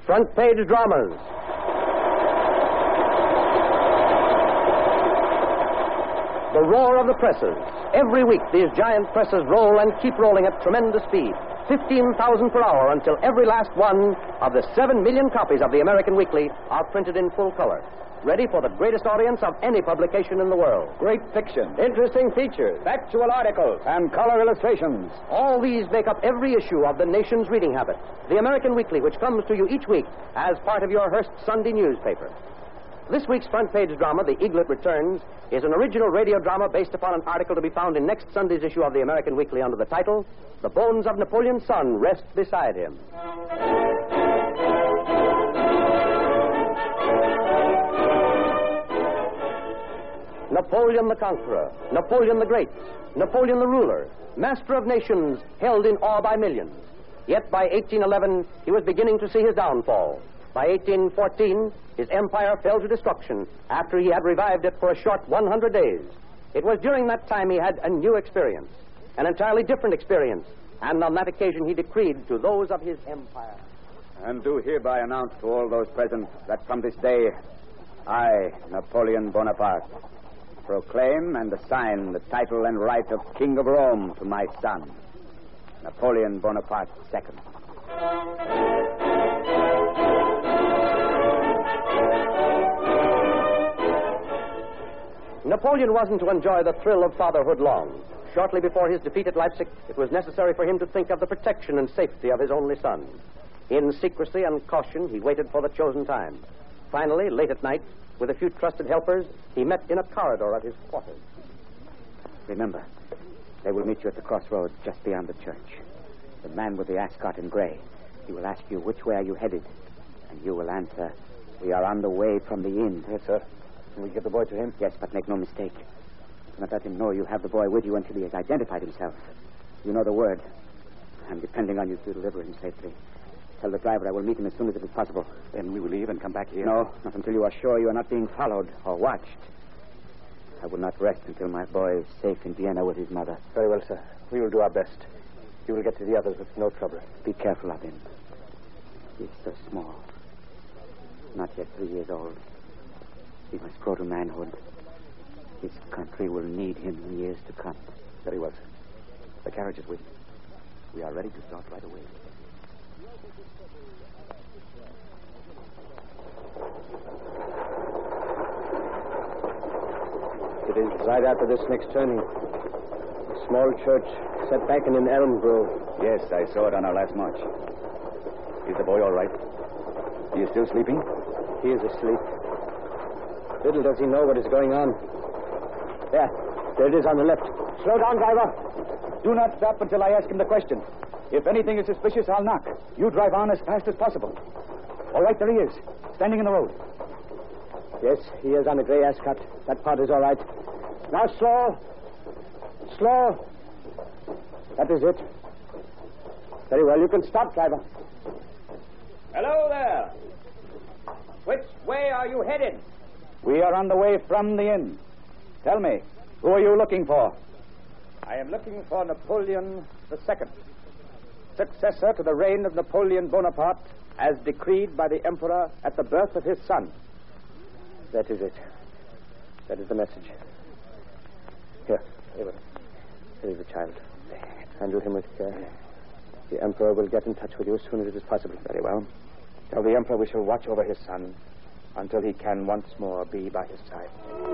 Front Page Dramas. The roar of the presses. Every week, these giant presses roll and keep rolling at tremendous speed. 15,000 per hour until every last one of the 7 million copies of the American Weekly are printed in full color. Ready for the greatest audience of any publication in the world. Great fiction, Interesting features. factual articles, and color illustrations. All these make up every issue of the nation's reading habit. The American Weekly, which comes to you each week as part of your Hearst Sunday newspaper. This week's front page drama, The Eaglet Returns, is an original radio drama based upon an article to be found in next Sunday's issue of the American Weekly under the title, The Bones of Napoleon's Son Rest Beside Him. Napoleon the Conqueror, Napoleon the Great, Napoleon the Ruler, master of nations held in awe by millions. Yet by 1811, he was beginning to see his downfall. By 1814, his empire fell to destruction after he had revived it for a short 100 days. It was during that time he had a new experience, an entirely different experience, and on that occasion he decreed to those of his empire. And do hereby announce to all those present that from this day, I, Napoleon Bonaparte, proclaim and assign the title and right of King of Rome to my son, Napoleon Bonaparte II. Napoleon wasn't to enjoy the thrill of fatherhood long. Shortly before his defeat at Leipzig, it was necessary for him to think of the protection and safety of his only son. In secrecy and caution, he waited for the chosen time. Finally, late at night, with a few trusted helpers, he met in a corridor at his quarters. Remember, they will meet you at the crossroads just beyond the church. The man with the ascot in gray. He will ask you, which way are you headed? And you will answer, we are on the way from the inn. Yes, sir. Can we get the boy to him? Yes, but make no mistake. Do not let him know you have the boy with you until he has identified himself. You know the word. I'm depending on you to deliver him safely. Tell the driver I will meet him as soon as it is possible. Then we will leave and come back here? No, not until you are sure you are not being followed or watched. I will not rest until my boy is safe in Vienna with his mother. Very well, sir. We will do our best. You will get to the others with no trouble. Be careful of him. He is so small. Not yet 3 years old. He must grow to manhood. His country will need him in years to come. Very well, sir. The carriage is waiting. We are ready to start right away. It is right after this next turning. A small church set back in an elm grove. Yes, I saw it on our last march. Is the boy all right? He is still sleeping? He is asleep. Little does he know what is going on. There it is on the left. Slow down, driver. Do not stop until I ask him the question. If anything is suspicious, I'll knock. You drive on as fast as possible. All right, there he is, standing in the road. Yes, he is on a gray ascot. That part is all right. Now slow. Slow. That is it. Very well, you can stop, driver. Hello there. Which way are you headed? We are on the way from the inn. Tell me, who are you looking for? I am looking for Napoleon II, successor to the reign of Napoleon Bonaparte, as decreed by the Emperor at the birth of his son. That is it. That is the message. Here is the child. Handle him with care. The Emperor will get in touch with you as soon as it is possible. Very well. Tell the Emperor we shall watch over his son until he can once more be by his side.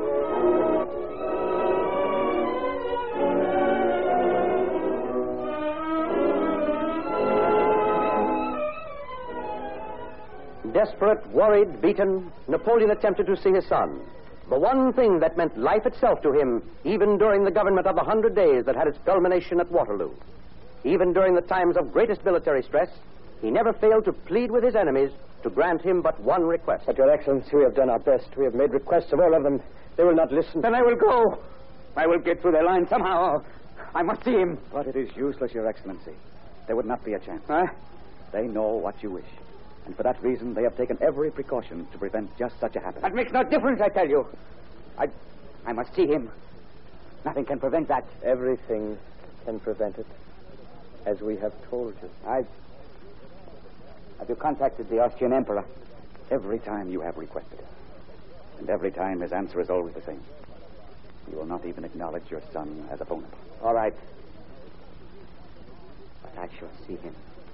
Desperate, worried, beaten, Napoleon attempted to see his son. The one thing that meant life itself to him, even during the government of the 100 days that had its culmination at Waterloo. Even during the times of greatest military stress, he never failed to plead with his enemies to grant him but one request. But, Your Excellency, we have done our best. We have made requests of all of them. They will not listen. Then I will go. I will get through their line somehow. I must see him. But it is useless, Your Excellency. There would not be a chance. Huh? They know what you wish. And for that reason, they have taken every precaution to prevent just such a happening. That makes no difference, I tell you. I must see him. Nothing can prevent that. Everything can prevent it, as we have told you. I Have you contacted the Austrian Emperor? Every time you have requested it. And every time his answer is always the same. He will not even acknowledge your son as a Bonaparte. All right. But I shall see him.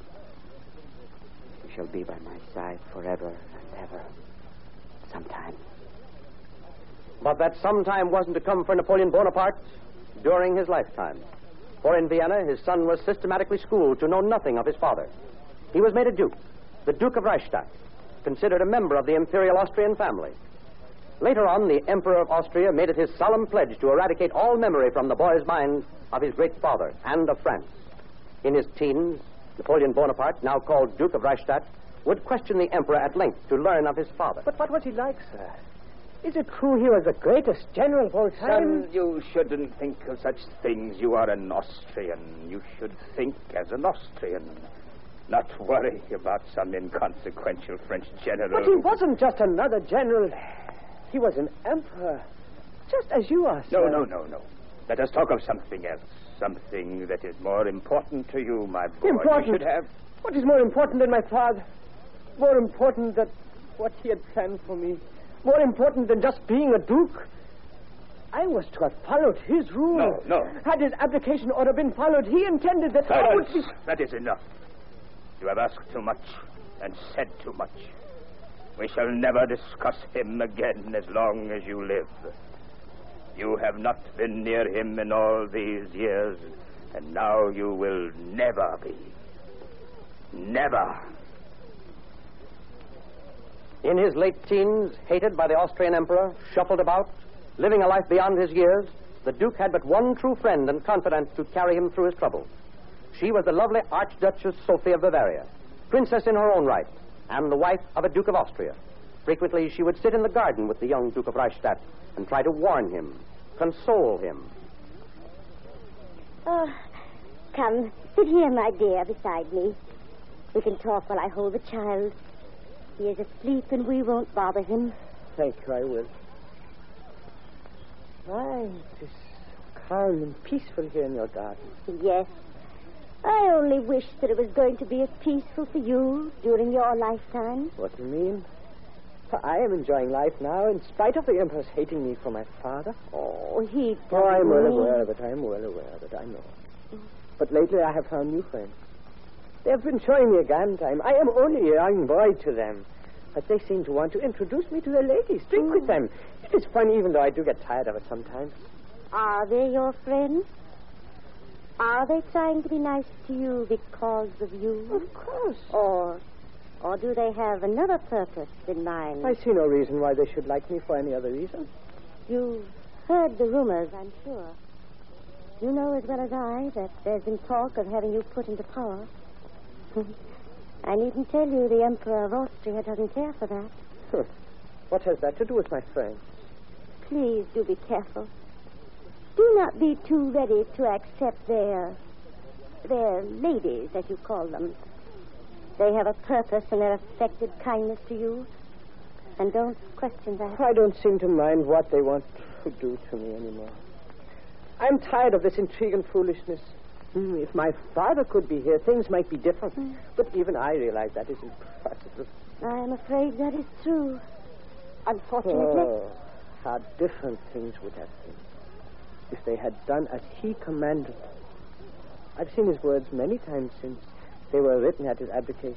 He shall be by my side forever and ever. Sometime. But that sometime wasn't to come for Napoleon Bonaparte during his lifetime. For in Vienna, his son was systematically schooled to know nothing of his father. He was made a duke, the Duke of Reichstadt, considered a member of the imperial Austrian family. Later on, the Emperor of Austria made it his solemn pledge to eradicate all memory from the boy's mind of his great father and of France. In his teens, Napoleon Bonaparte, now called Duke of Reichstadt, would question the Emperor at length to learn of his father. But what was he like, sir? Is it true he was the greatest general of all time? Son, you shouldn't think of such things. You are an Austrian. You should think as an Austrian. Not worry about some inconsequential French general. But he wasn't just another general. He was an emperor. Just as you are, sir. No. Let us talk of something else. Something that is more important to you, my boy. Important? You should have... What is more important than my father? More important than what he had planned for me? More important than just being a duke? I was to have followed his rule. No. Had his abdication order been followed, he intended that I would be... That is enough. You have asked too much and said too much. We shall never discuss him again as long as you live. You have not been near him in all these years, and now you will never be. Never. In his late teens, hated by the Austrian Emperor, shuffled about, living a life beyond his years, the Duke had but one true friend and confidant to carry him through his troubles. She was the lovely Archduchess Sophie of Bavaria, princess in her own right, and the wife of a Duke of Austria. Frequently, she would sit in the garden with the young Duke of Reichstadt and try to warn him, console him. Oh, come, sit here, my dear, beside me. We can talk while I hold the child. He is asleep and we won't bother him. Thank you, I will. My, it is calm and peaceful here in your garden. Yes. I only wish that it was going to be as peaceful for you during your lifetime. What do you mean? For I am enjoying life now, in spite of the Emperor's hating me for my father. Oh, he doesn't I'm well mean... aware of it. I'm well aware of it. I know. But lately I have found new friends. They have been showing me a grand time. I am only a young boy to them. But they seem to want to introduce me to their ladies, drink with them. It is fun, even though I do get tired of it sometimes. Are they your friends? Are they trying to be nice to you because of you? Of course. Or do they have another purpose in mind? I see no reason why they should like me for any other reason. You've heard the rumors, I'm sure. You know as well as I that there's been talk of having you put into power. I needn't tell you the Emperor of Austria doesn't care for that. What has that to do with my friends? Please do be careful. Do not be too ready to accept their ladies, as you call them. They have a purpose in their affected kindness to you. And don't question that. I don't seem to mind what they want to do to me anymore. I'm tired of this intrigue and foolishness. If my father could be here, things might be different. But even I realize that is impossible. I'm afraid that is true. Unfortunately. Oh, how different things would have been if they had done as he commanded. I've seen his words many times since they were written at his abdication.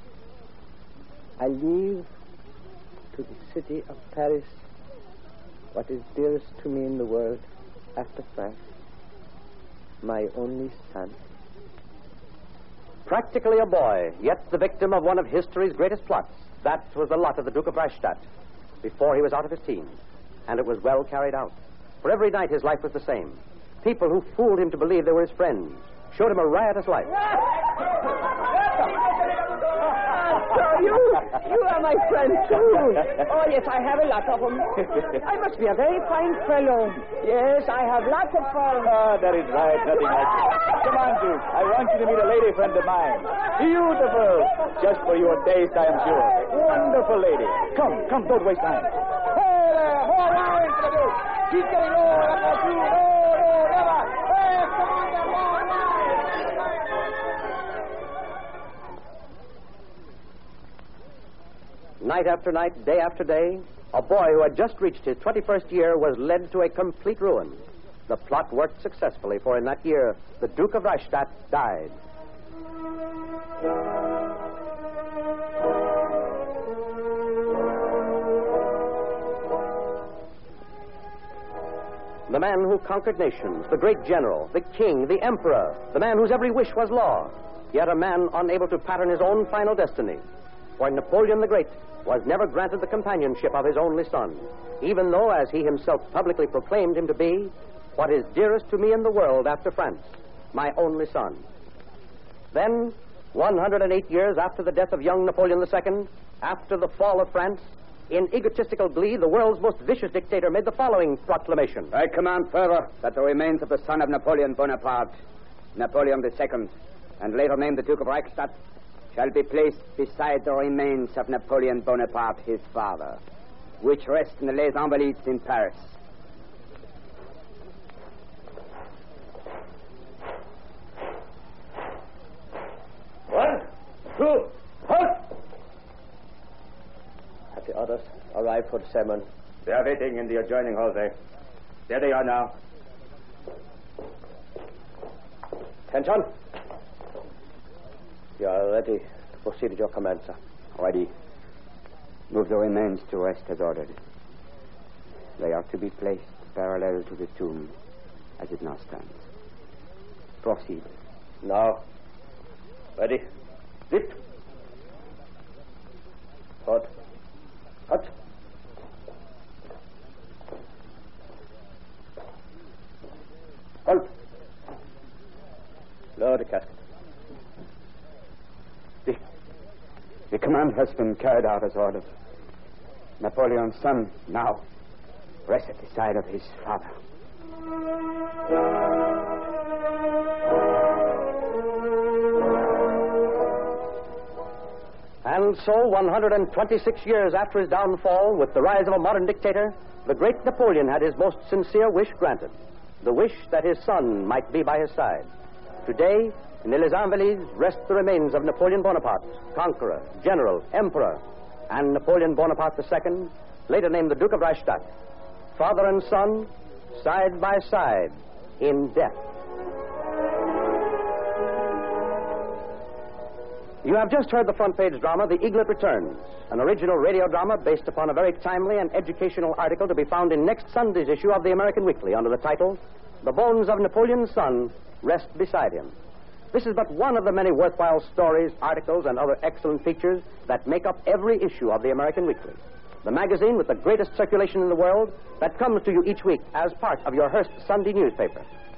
I leave to the city of Paris what is dearest to me in the world after France. My only son. Practically a boy, yet the victim of one of history's greatest plots. That was the lot of the Duke of Reichstadt before he was out of his teens. And it was well carried out. For every night his life was the same. People who fooled him to believe they were his friends showed him a riotous life. So you are my friend, too. Oh, yes, I have a lot of them. I must be a very fine fellow. Yes, I have lots of fun. Ah, that is right. Nothing like it. Come on, Duke. I want you to meet a lady friend of mine. Beautiful. Just for your taste, I am sure. Wonderful lady. Come, don't waste time. Hey there, more wine for the Duke. She's getting lower. I'm not through. No, never. Hey, come on, there, more wine. Night after night, day after day, a boy who had just reached his 21st year was led to a complete ruin. The plot worked successfully, for in that year, the Duke of Reichstadt died. The man who conquered nations, the great general, the king, the emperor, the man whose every wish was law, yet a man unable to pattern his own final destiny. For Napoleon the Great was never granted the companionship of his only son, even though, as he himself publicly proclaimed him to be, what is dearest to me in the world after France, my only son. Then, 108 years after the death of young Napoleon II, after the fall of France, in egotistical glee, the world's most vicious dictator made the following proclamation. I command further that the remains of the son of Napoleon Bonaparte, Napoleon II, and later named the Duke of Reichstadt, shall be placed beside the remains of Napoleon Bonaparte, his father, which rest in the Les Invalides in Paris. One, two, halt! Have the others arrived for the ceremony? They are waiting in the adjoining hall there. There they are now. Attention. You are ready to proceed at your command, sir. Ready. Move the remains to rest as ordered. They are to be placed parallel to the tomb as it now stands. Proceed. Now. Ready. Lift. Hold. Cut. Hold. Lower the casket. The command has been carried out as ordered. Napoleon's son now rests at the side of his father. And so, 126 years after his downfall, with the rise of a modern dictator, the great Napoleon had his most sincere wish granted, the wish that his son might be by his side. Today, in Les Invalides rest the remains of Napoleon Bonaparte, conqueror, general, emperor, and Napoleon Bonaparte II, later named the Duke of Reichstadt, father and son, side by side, in death. You have just heard the front-page drama, The Eaglet Returns, an original radio drama based upon a very timely and educational article to be found in next Sunday's issue of the American Weekly under the title, The Bones of Napoleon's Son Rest Beside Him. This is but one of the many worthwhile stories, articles, and other excellent features that make up every issue of the American Weekly, the magazine with the greatest circulation in the world that comes to you each week as part of your Hearst Sunday newspaper.